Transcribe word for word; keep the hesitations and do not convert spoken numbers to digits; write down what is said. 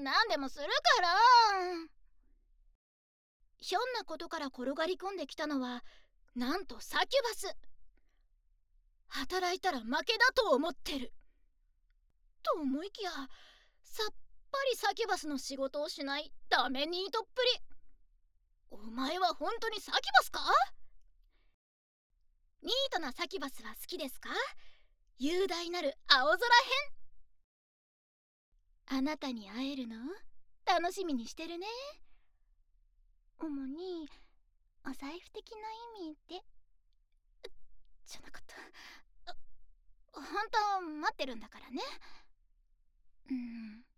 何でもするから。ひょんなことから転がり込んできたのはなんとサキュバス。働いたら負けだと思ってると思いきや、さっぱりサキュバスの仕事をしないダメニートっぷり。お前は本当にサキュバスか？ニートなサキュバスは好きですか？雄大なる青空編。あなたに会えるの楽しみにしてるね。主にお財布的な意味でじゃなかった。本当待ってるんだからね。うん。